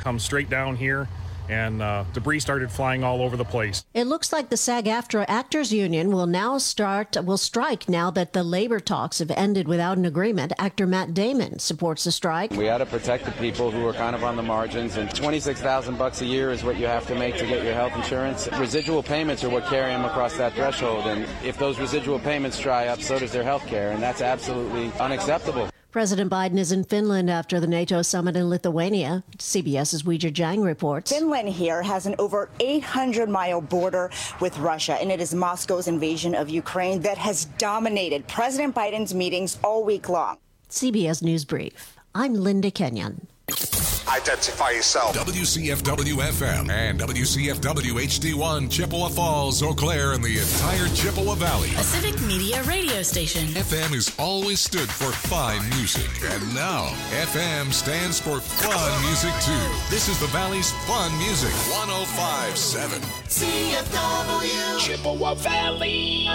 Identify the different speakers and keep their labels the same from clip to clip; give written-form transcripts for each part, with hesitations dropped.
Speaker 1: come straight down here, and debris started flying all over the place.
Speaker 2: It looks like the SAG-AFTRA Actors Union will strike now that the labor talks have ended without an agreement. Actor Matt Damon supports the strike.
Speaker 3: We ought to protect the people who are kind of on the margins, and $26,000 a year is what you have to make to get your health insurance. Residual payments are what carry them across that threshold, and if those residual payments dry up, so does their health care, and that's absolutely unacceptable.
Speaker 2: President Biden is in Finland after the NATO summit in Lithuania. CBS's Weijia Jiang reports.
Speaker 4: Finland here has an over 800-mile border with Russia, and it is Moscow's invasion of Ukraine that has dominated President Biden's meetings all week long.
Speaker 2: CBS News Brief. I'm Linda Kenyon.
Speaker 5: Identify yourself.
Speaker 6: WCFW-FM and WCFW-HD1, Chippewa Falls, Eau Claire, and the entire Chippewa Valley.
Speaker 7: A civic media radio station.
Speaker 6: FM has always stood for fine music. And now, FM stands for fun music, too. This is the Valley's fun music. 105.7.
Speaker 5: CFW. Chippewa Valley.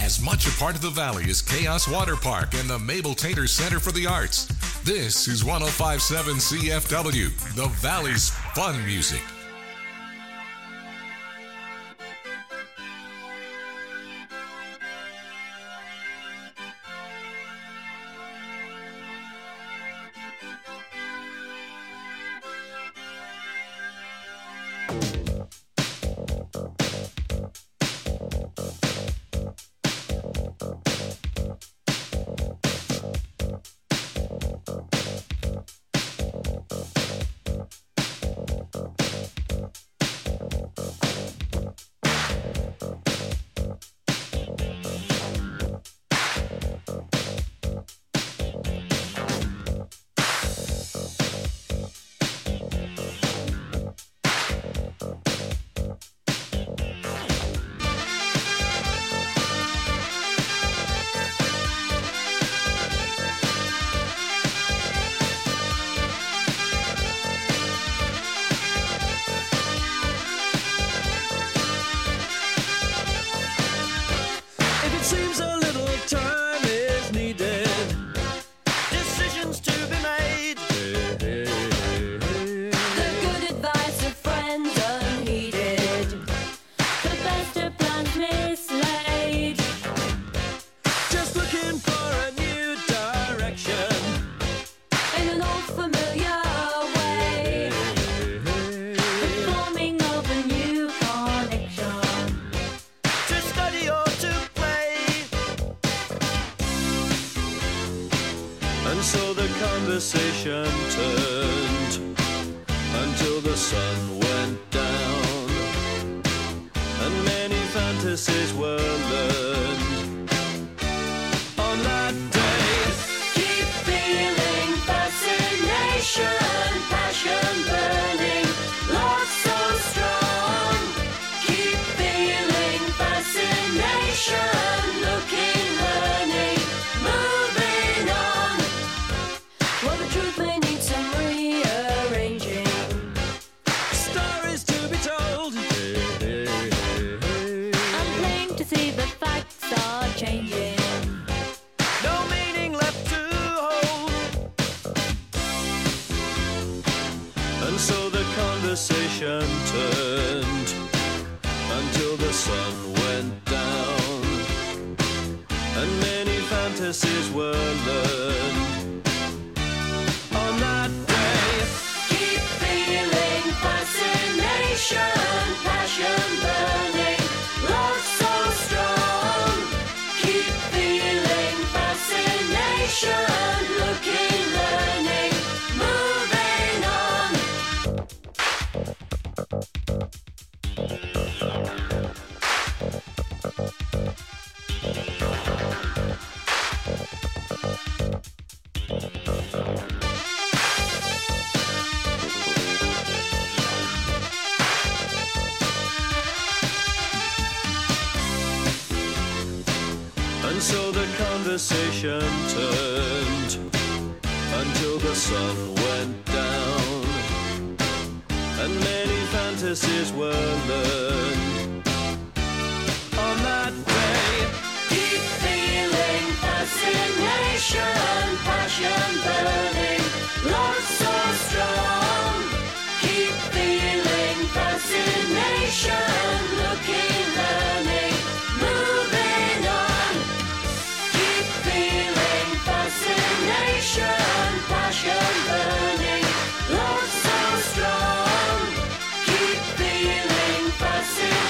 Speaker 6: As much a part of the Valley as Chaos Water Park and the Mabel Tater Center for the Arts. This is 105.7 CFW, the Valley's fun music.
Speaker 8: conversation turned until the sun went down, and many fantasies were learned on that day.
Speaker 9: Keep feeling fascination, passion burning, love so strong. Keep feeling fascination, looking, learning, moving on. Well, the truth may need some rearranging.
Speaker 8: Stories to be told.
Speaker 9: I'm plain to see the facts are changing.
Speaker 8: No meaning left to hold. And so the conversation turned until the sun went down, and many fantasies were learned on that day.
Speaker 9: Keep feeling fascination, passion burning, love so strong. Keep feeling fascination, looking, learning, moving on.
Speaker 8: And so the conversation turned until the sun went down, and many fantasies were learned on that day.
Speaker 9: Keep feeling fascination, passion burning, love so strong. Keep feeling fascination, looking, learning, moving on. Keep feeling fascination, passion burning, love so strong. Keep feeling fascination.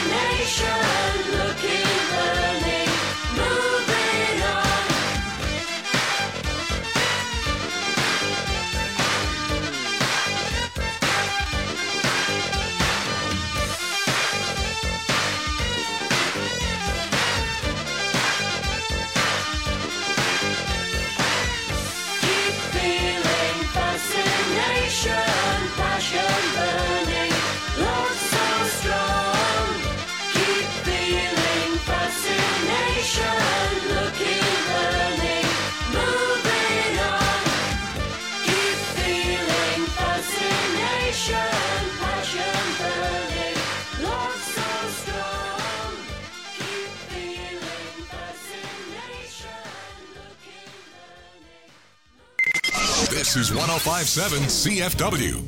Speaker 6: This is 105.7 CFW.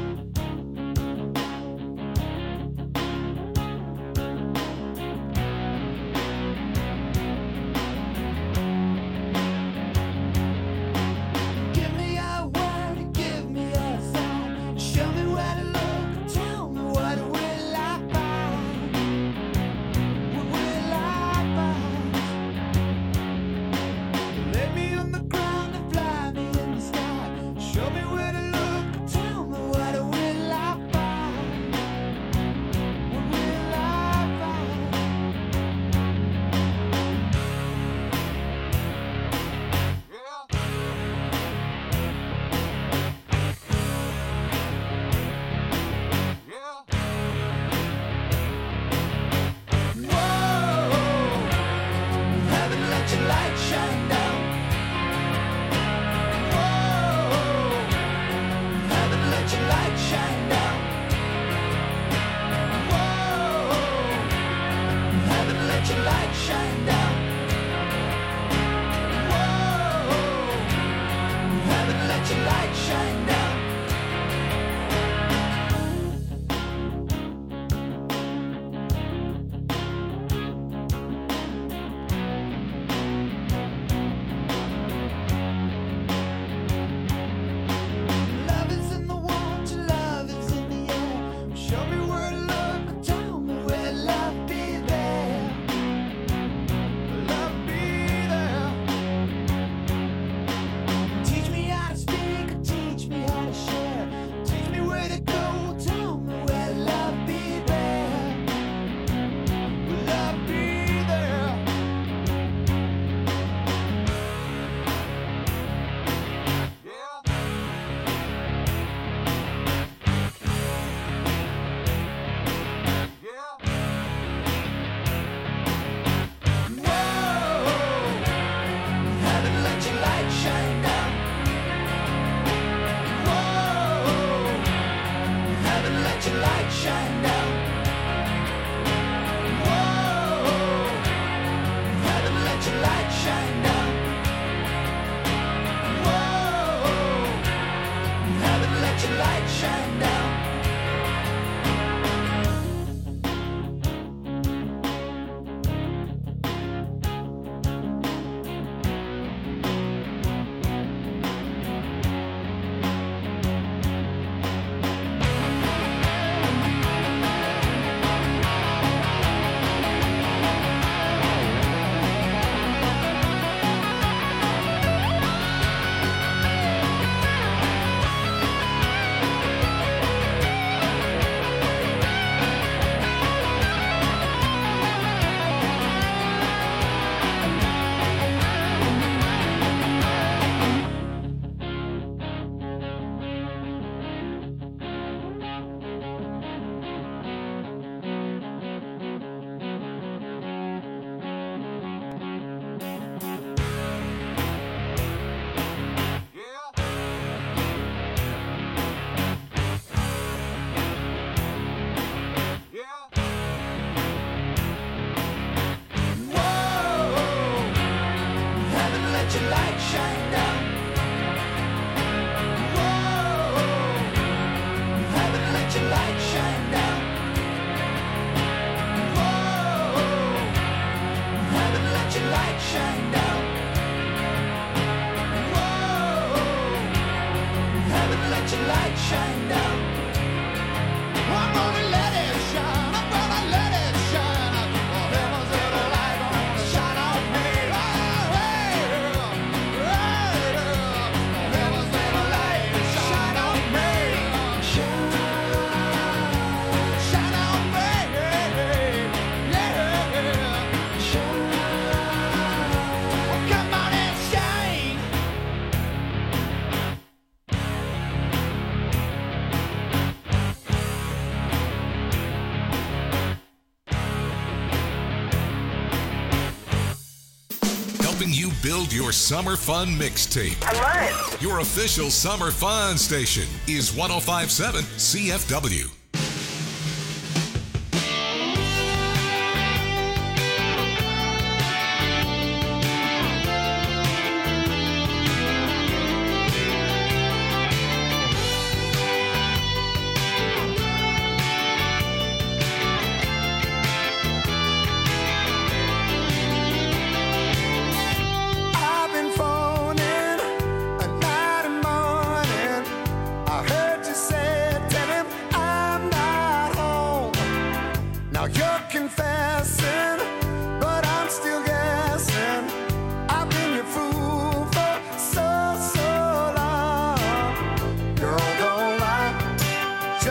Speaker 6: You build your summer fun mixtape.
Speaker 10: I love it.
Speaker 6: Your official summer fun station is 105.7 CFW.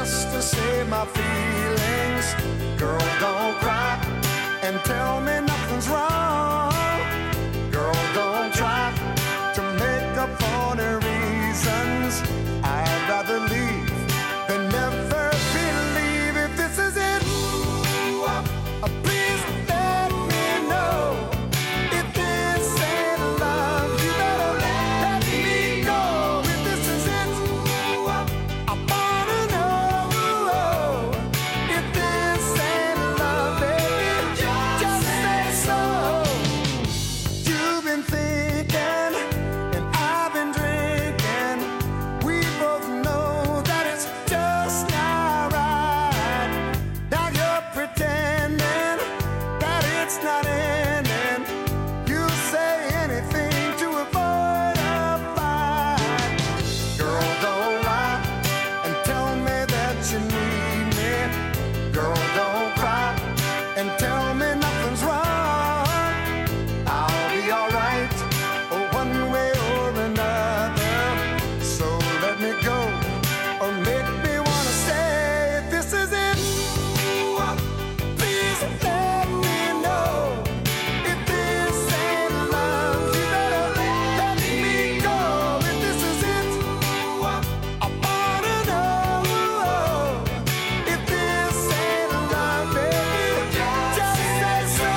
Speaker 10: just to save my feelings. Girl, don't cry and tell me nothing's wrong. Girl, don't try to make up for the reasons. I'd rather leave than never believe. If this is it, please let me know. If this ain't love, you better let me go. If this is it, I wanna know. If this ain't love, baby, just say so. You've been thinking and I've been drinking. We both know that it's just not right. Now you're pretending that it's not ending. You say anything to avoid a fight. Girl, don't lie and tell me that you need me. Girl, don't cry and tell me nothing's wrong. I'll be alright, one way or another. So let me go or make me wanna stay. If this is it, please let me know. If this ain't love, you better let me go. If this is it, I wanna know. If this ain't love, baby, just say so.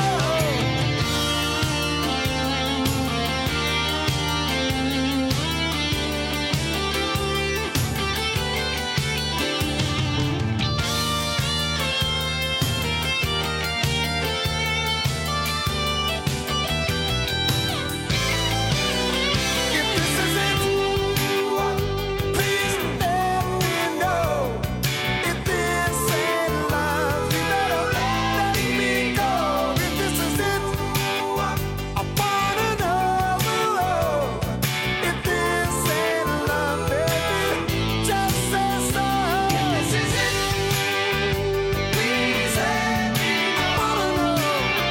Speaker 10: If this is it, please let me know. If this ain't love, you better let me go. If this is it, I wanna know. If this ain't love, baby, just say so. If this is it, please let me know. I wanna know.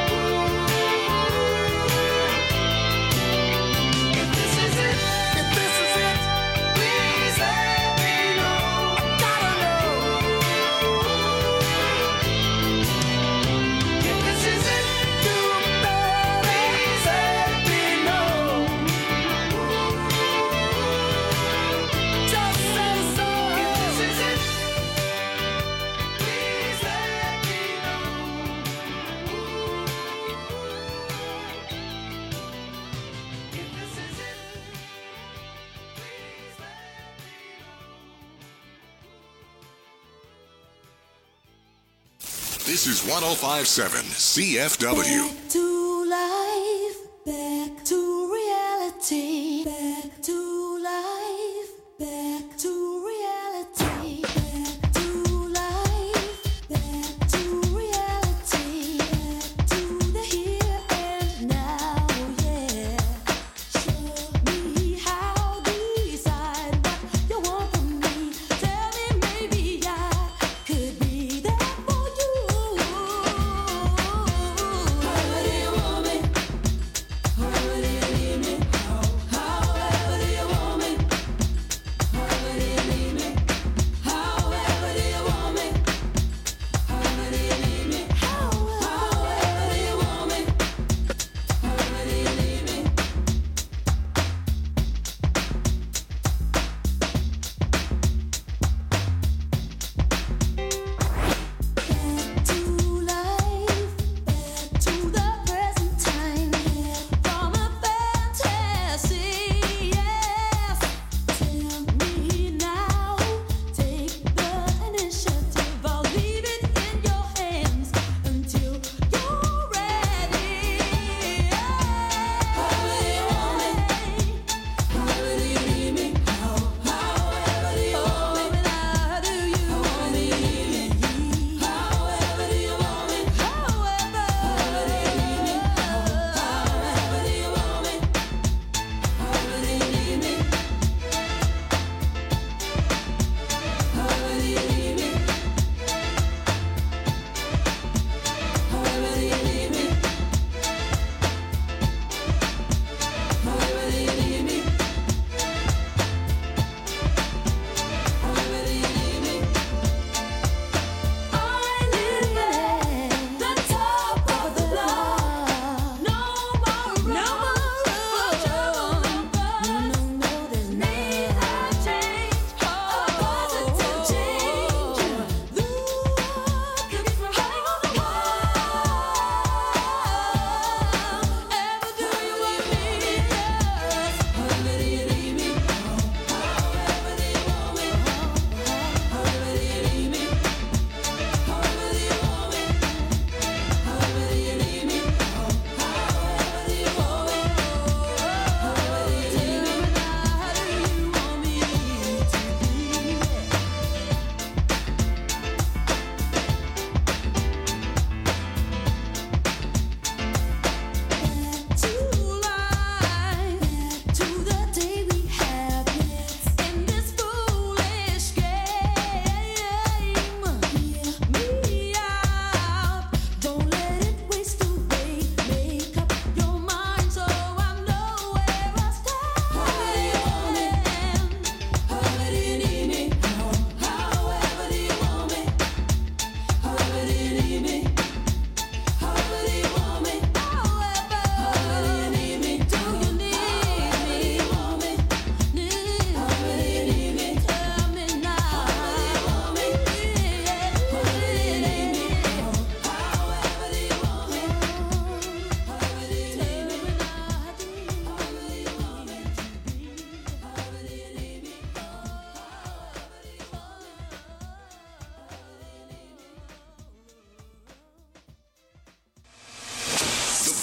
Speaker 10: If this is it, please let me know. I gotta know. If this is it, you better please let me know. Just say so. If this is it, please let me know. If this is it, please let me know.
Speaker 6: This is 1057 CFW.
Speaker 9: Back to life, back to reality, back to life, back to reality, back to life, back to reality, back to the here and now, yeah. Show me how to decide what you want from me. Tell me maybe I could be there for you. But it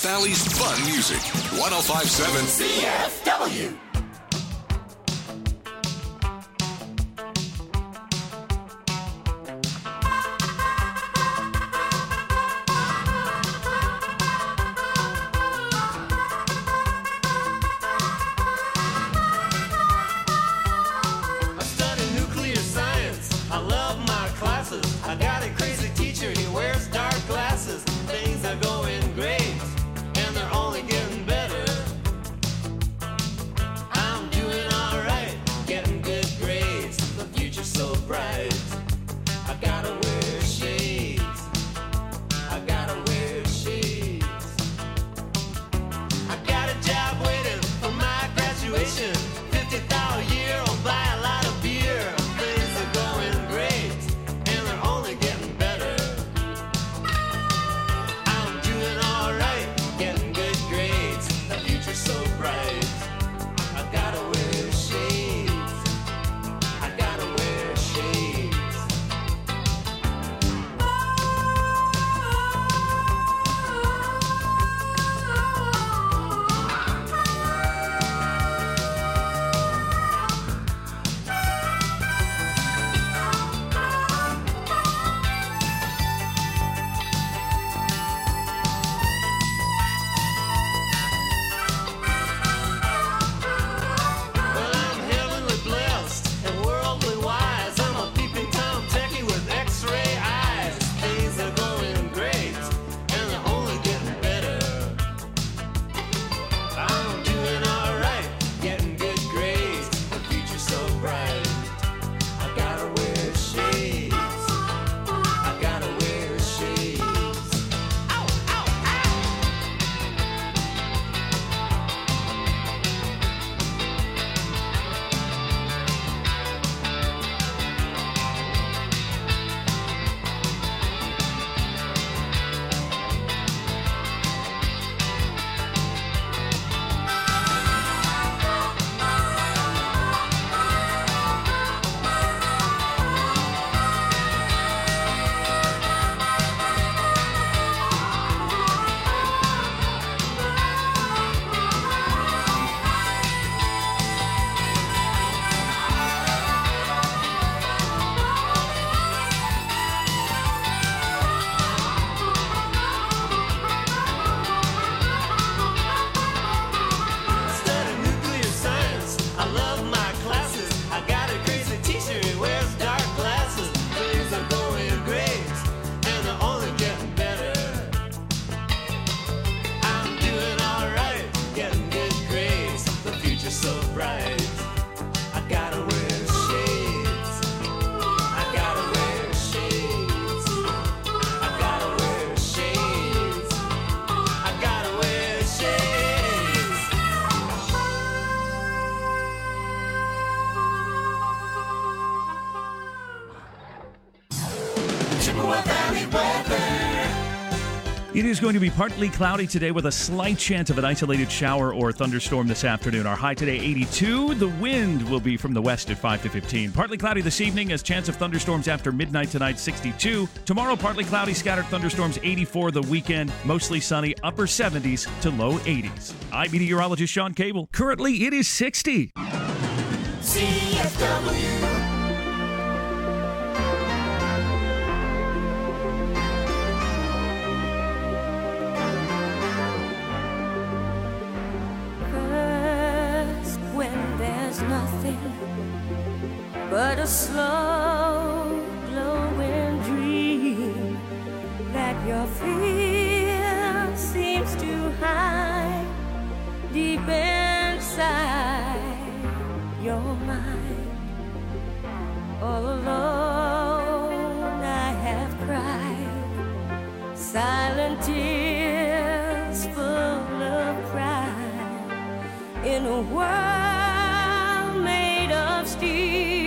Speaker 6: Valley's fun music. 105.7
Speaker 5: CFW.
Speaker 11: It is going to be partly cloudy today with a slight chance of an isolated shower or thunderstorm this afternoon. Our high today, 82. The wind will be from the west at 5 to 15. Partly cloudy this evening as chance of thunderstorms after midnight tonight, 62. Tomorrow, partly cloudy, scattered thunderstorms, 84. The weekend, mostly sunny, upper 70s to low 80s. I'm meteorologist Sean Cable. Currently, it is 60.
Speaker 5: CFW.
Speaker 9: But a slow glowing dream that your fear seems to hide deep inside your mind. All alone I have cried silent tears full of pride in a world made of steel.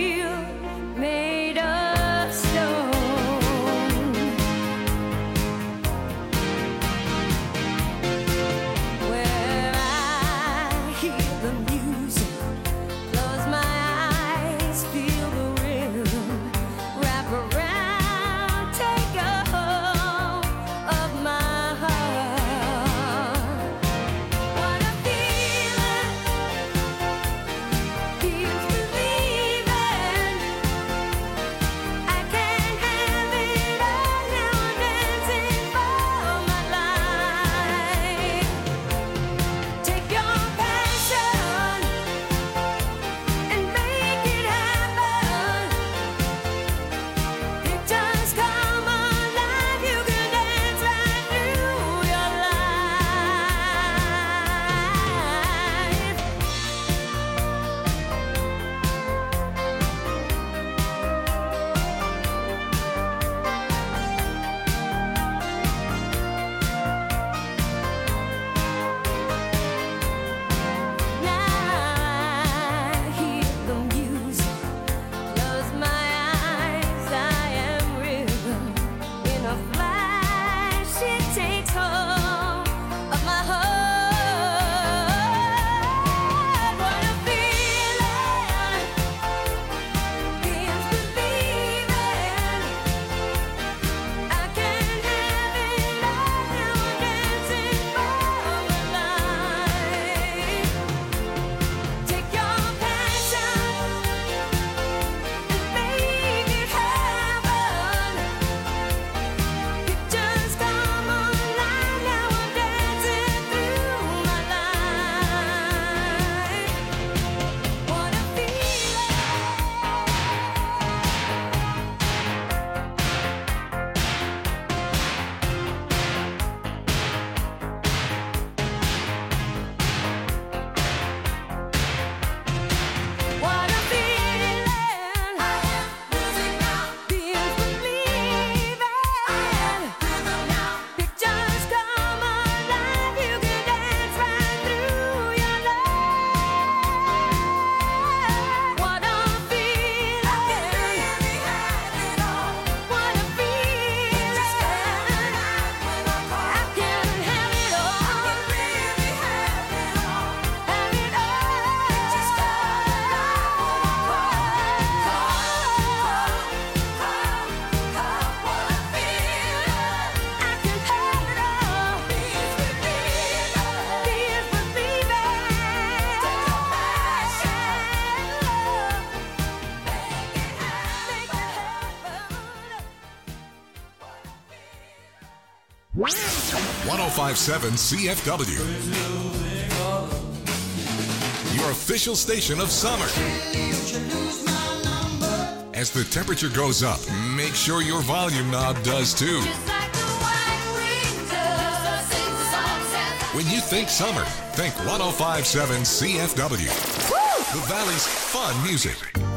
Speaker 6: 1057 CFW. Your official station of summer. As the temperature goes up, make sure your volume knob does too. When you think summer, think 1057 CFW. The Valley's fun music.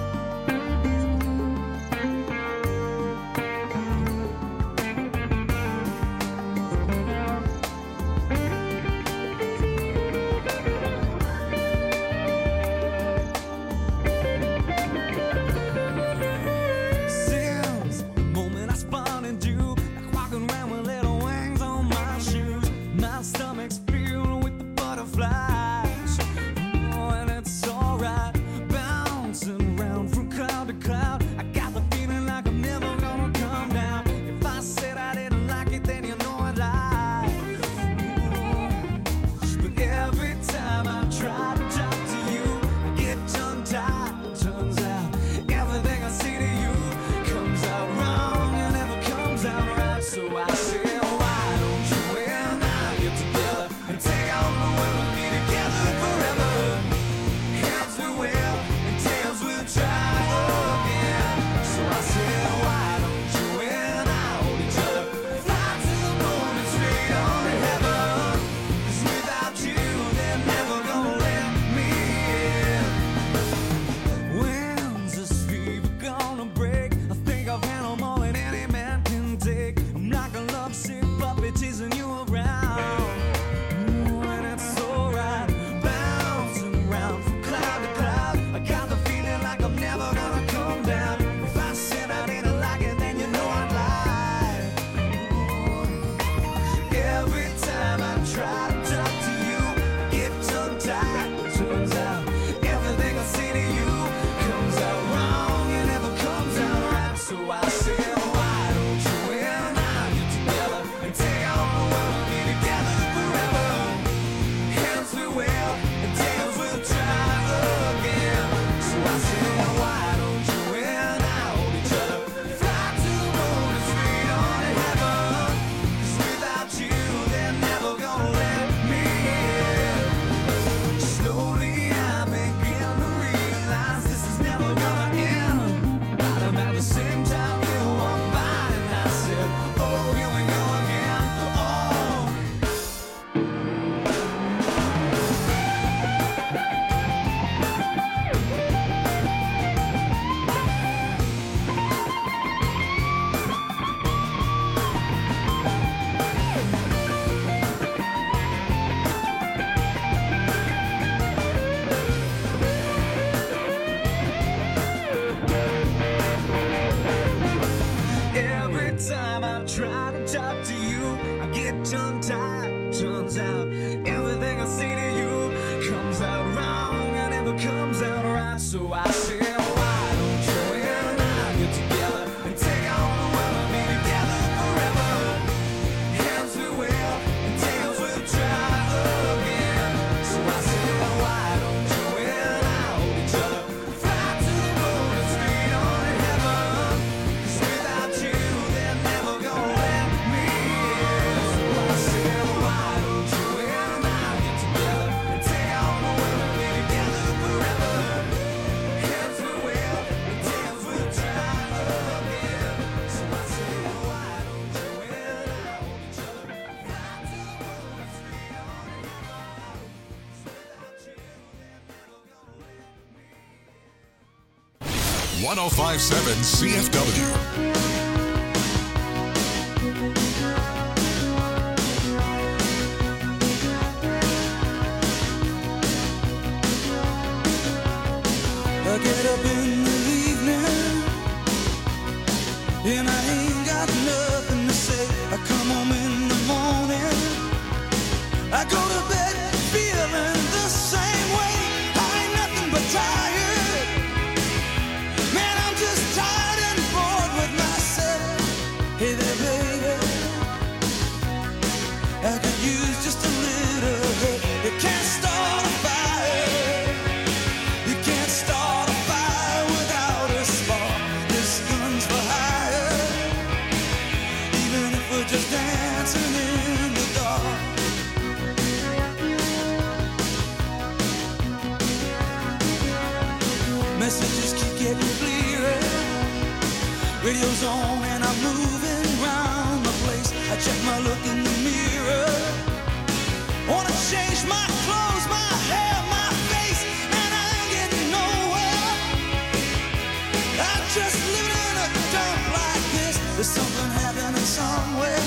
Speaker 6: .1057 CFW.
Speaker 10: I get up in the evening and I ain't got nothing to say. I come home in the morning, I go to bed feeling the same way. I ain't nothing but tired. Man, I'm just tired and bored with myself. Hey there, baby, I could use just a little help. You can't start a fire. You can't start a fire without a spark. This gun's for hire. Even if we're just dancing in radio's on and I'm moving round the place. I check my look in the mirror. Wanna change my clothes, my hair, my face, and I ain't getting nowhere. I'm just living in a dump like this. There's something happening somewhere.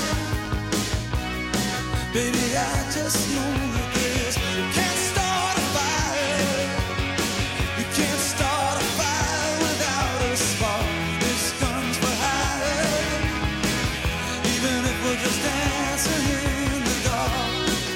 Speaker 10: Baby, I just know that this. You can't start a fire. You can't start a fire without a spark. This gun's for hire. Even if we're just dancing in the dark.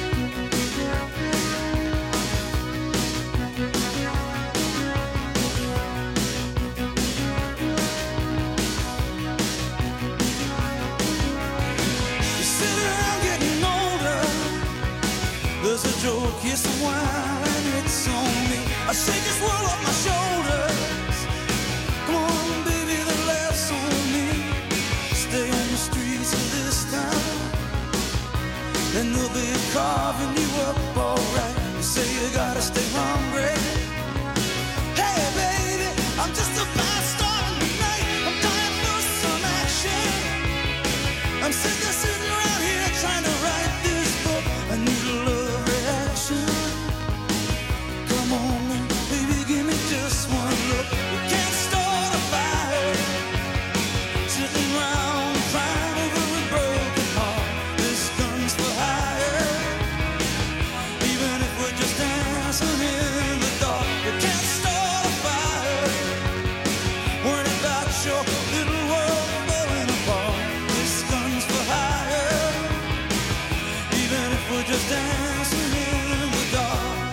Speaker 10: You sit around getting older. There's a joke, yes, a while, and it's on me. I shake this world off my shoulders. Come on, baby, the laughs on me. Stay on the streets of this town, and they'll be carving you up alright. You say you gotta stay hungry. Hey, baby, I'm just a fast star tonight. I'm dying for some action. I'm sitting around here trying to write this book. I need a love reaction. Come on, baby, give me just one look. We can't start a fire. Sitting around crying over a broken heart. This gun's for hire. Even if we're just dancing in the dark. We can't start a fire. Worried about your little world falling apart. This gun's for hire. Even if we're just dancing in the dark.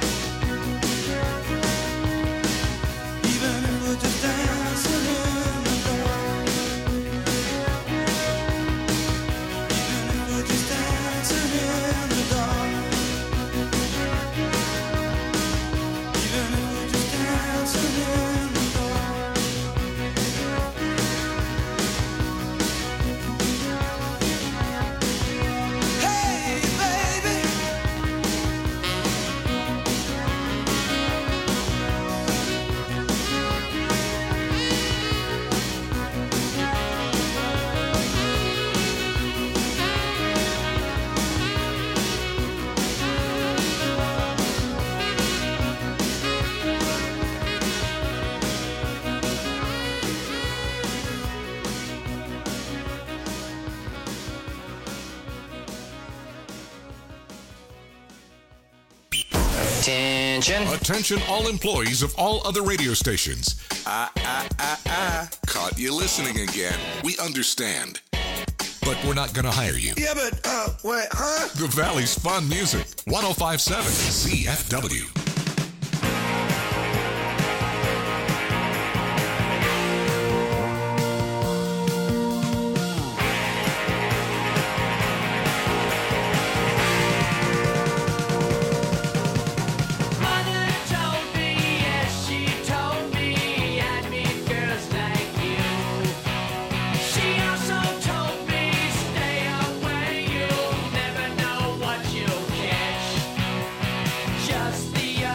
Speaker 10: Even if we're just dancing in the dark. Even if we're just dancing in the dark. Even if we're just dancing in the dark. Hey, baby.
Speaker 6: Attention all employees of all other radio stations. Caught you listening again. We understand. But we're not going to hire you.
Speaker 10: Yeah, but, wait, huh?
Speaker 6: The Valley's Fun Music. 105.7 CFW.
Speaker 8: Mother told me, yes, she told me, I'd meet girls like you. She also told me, stay away, you'll never know what you'll catch. Just the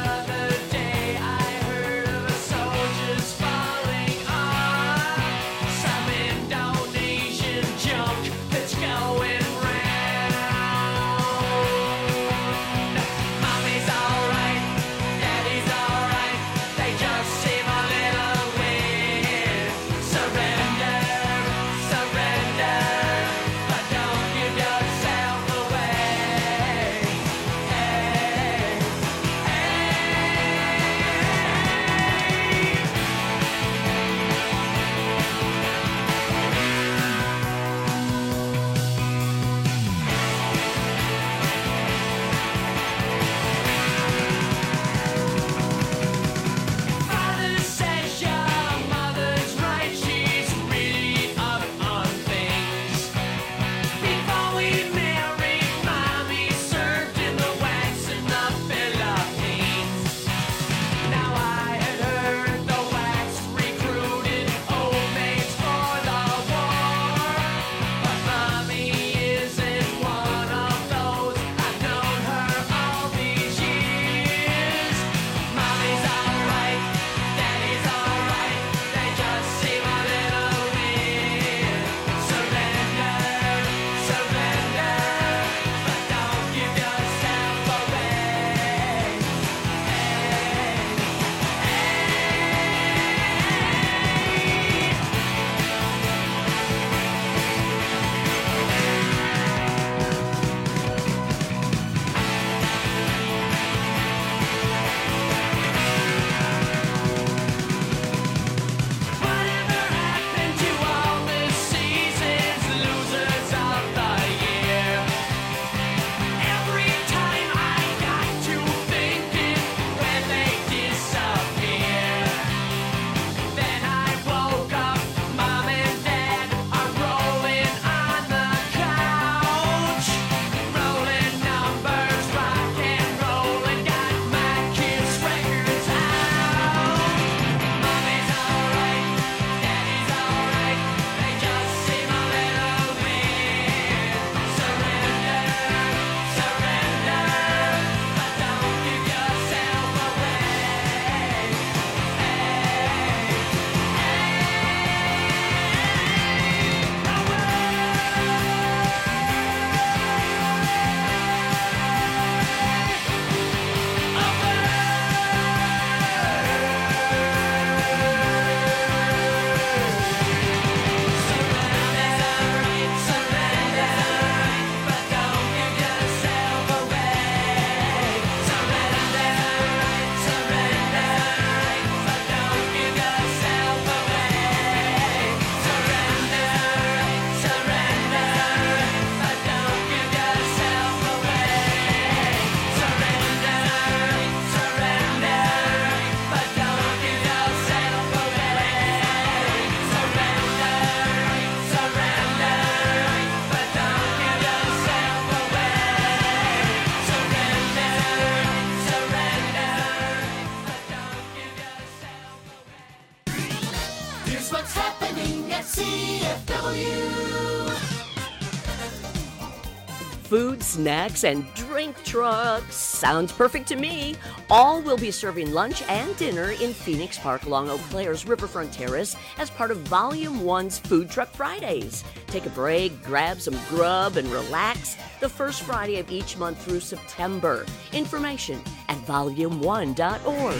Speaker 12: food, snacks, and drink trucks. Sounds perfect to me. All will be serving lunch and dinner in Phoenix Park along Eau Claire's Riverfront Terrace as part of Volume 1's Food Truck Fridays. Take a break, grab some grub, and relax the first Friday of each month through September. Information at volume1.org.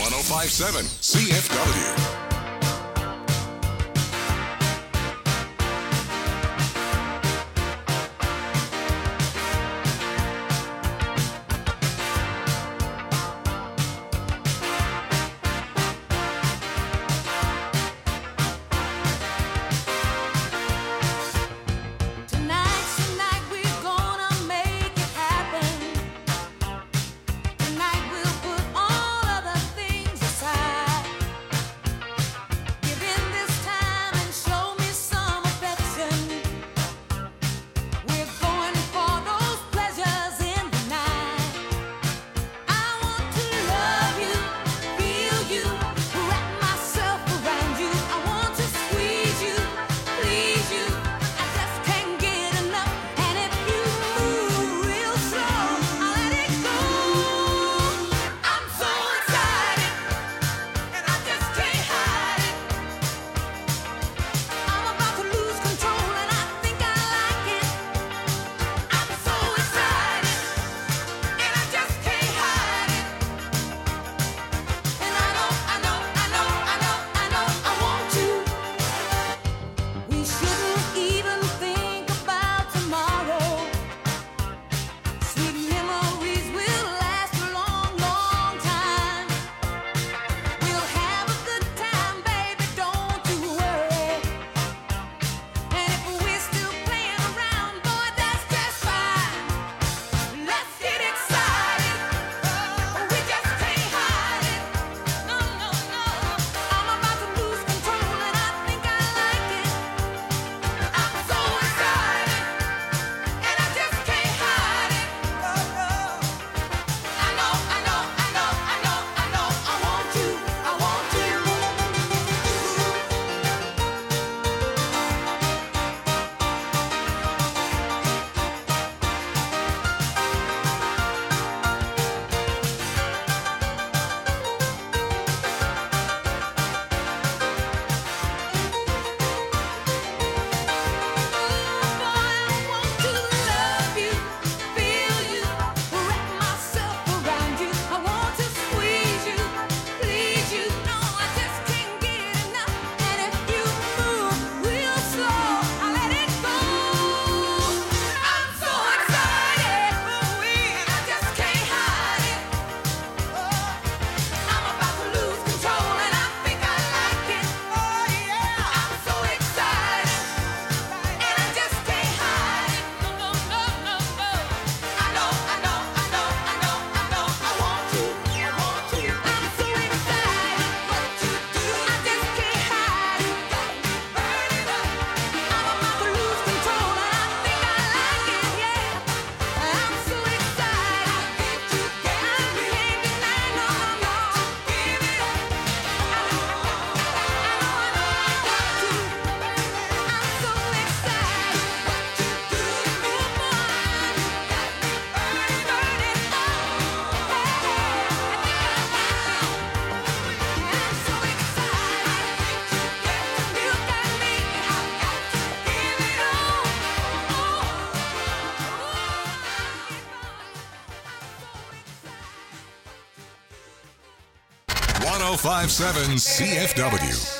Speaker 6: 1057 CFW.
Speaker 9: Tonight we're gonna make it happen. Tonight we'll put all of the things aside. Give in this time and show me some affection. We're going for those pleasures in the night. I want to love you, feel you, wrap myself around you. I want to squeeze you, please you. I just can't get enough. And if you move real slow, I'll let it go. I'm so excited, and I just can't hide it. I'm about to lose control, and I think I like it. I'm so excited, and I just can't hide it. And I know, I want you. We shouldn't even think about tomorrow. Sweet memories will last a long, long time. We'll have a good time, baby, don't you worry. And if we're still playing around, boy, that's just fine. Let's get excited. We just can't hide it. No. I'm about to lose control, and I think I like it. I'm so excited, and I just can't hide it. I know, I want you. Love you, feel you, wrap myself around you. I want to squeeze you, please you. No, I just can't get enough. And if you move real slow, I'll let it go. I'm so excited, and I just can't hide it. I'm about to lose control, and I think I like it. I'm so excited, and I just can't hide it. No. I know, I want you. I'm so excited, what you do, I just can't hide it. Burn it up. I'm about to lose control, and I think I like it, yeah. I'm so excited, I can't deny, no. Give it up. I know I want you. I'm so excited, what you do, come on. Burn it up. I'm so excited, you got me. Give it all.
Speaker 6: 1057 CFW.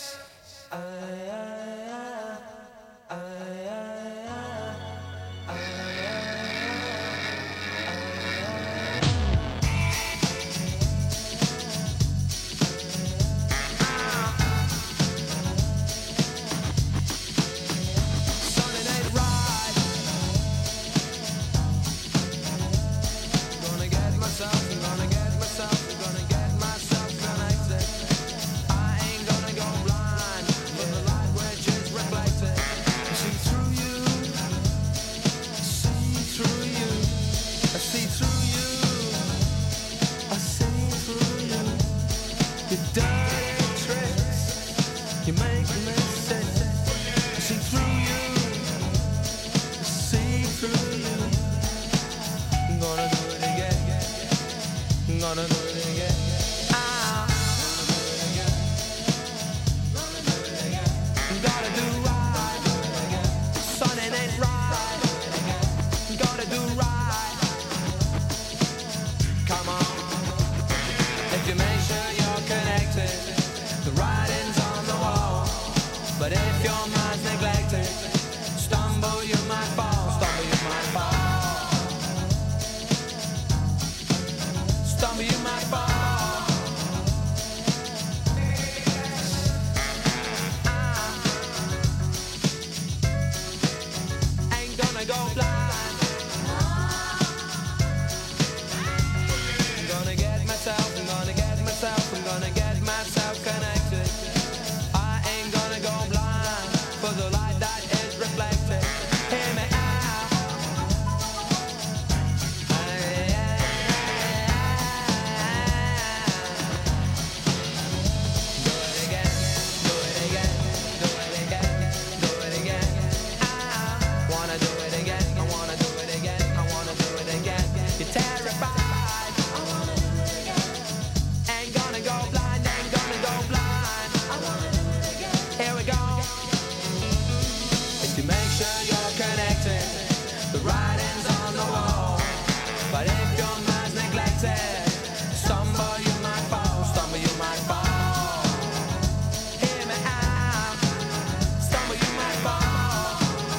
Speaker 10: I ain't gonna go blind.
Speaker 13: If you make sure you're
Speaker 8: terrified. Ain't gonna go blind, ain't gonna go blind. Here we go. If you make sure you're connected, the writing's on the wall. But if your mind's neglected, stumble you might fall, stumble you might fall. Hear me out, stumble you might fall.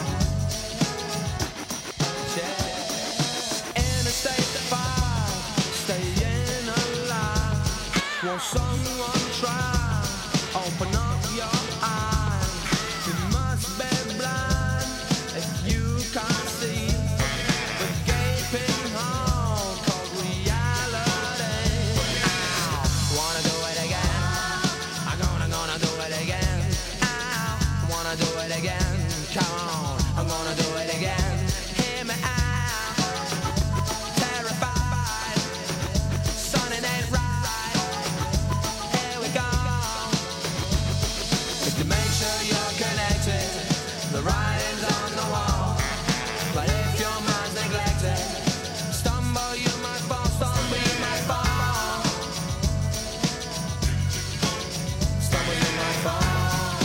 Speaker 8: Yeah. In a state of fire, staying alive. Won't someone try? Open up your eyes. You must be blind if you can't see the gaping hole called reality. Ow. Wanna do it again? I'm gonna do it again. Ow. Wanna do it again? Come on, I'm gonna do it again. Hear me out. Terrified. Son, it ain't right. Here we go. If you make sure you're connected, the writing's on the wall. But if your mind's neglected, stumble you might fall, stumble you might fall. Stumble you might fall.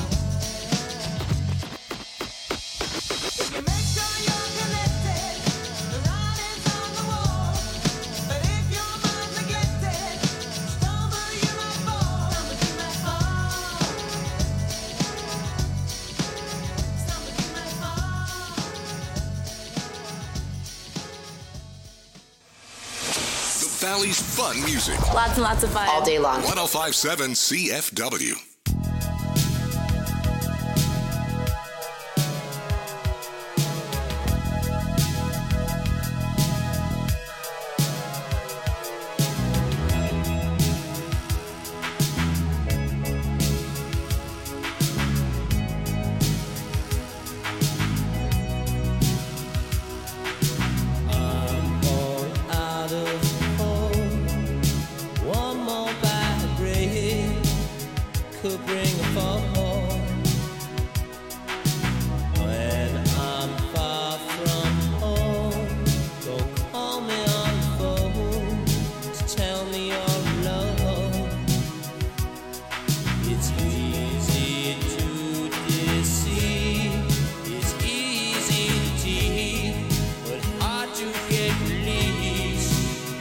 Speaker 8: If you make sure you're connected, the writing's on the wall. But if your mind's neglected, stumble you might fall, stumble you might fall. Stumble you might fall.
Speaker 6: The Valley's fun music.
Speaker 13: Lots and lots of fun. All day long.
Speaker 6: 1057 CFW.
Speaker 8: I'm all out of hope. One more bad break could bring a fall. When I'm far from home, go call me on the phone to tell me you're alone. It's easy to deceive, it's easy to tease, but hard to get released.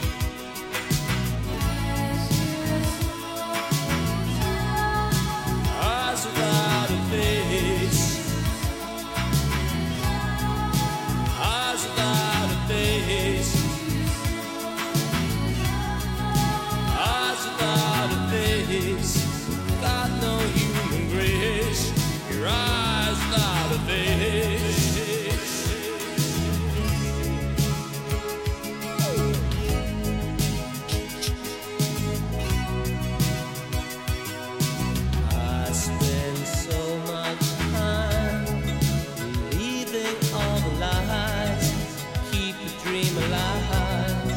Speaker 8: Eyes without a face, eyes without a face, eyes without a face. Got no human grace. Your eyes without a face. I spend so much time believing all the lies, keep the dream alive.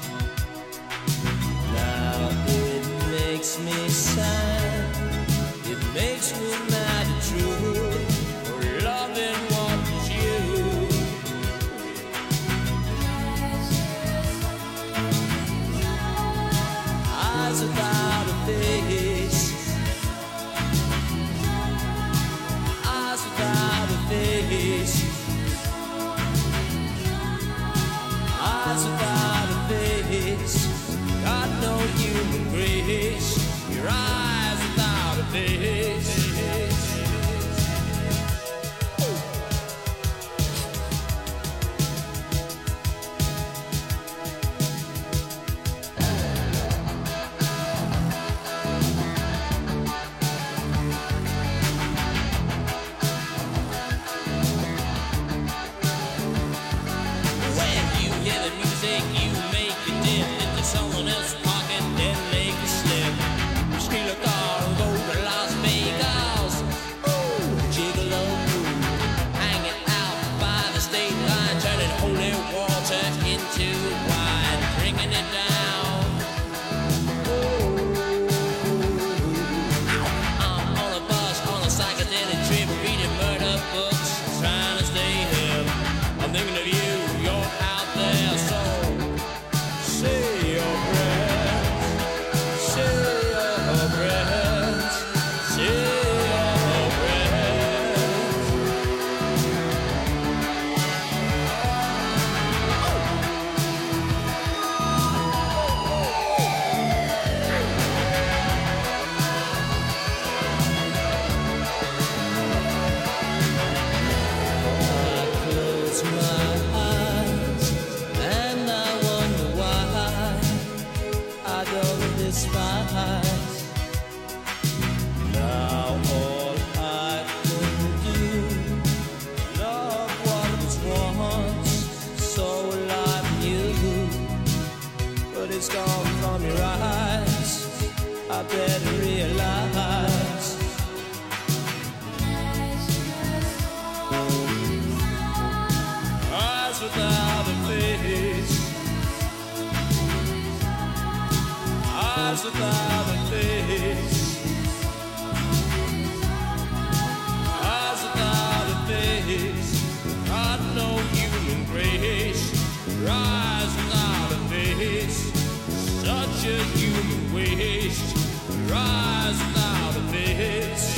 Speaker 8: Now it makes me sad, it makes me mad and true, for loving what is you. Eyes without a face, eyes without a face, eyes without a face. Got no human grace. Your eyes without a face. When you hear the music, is gone from your eyes. I better realize. Eyes without a face. Eyes without a face. Eyes without a face. Got no human grace. Eyes without a face. Such a human waste. Eyes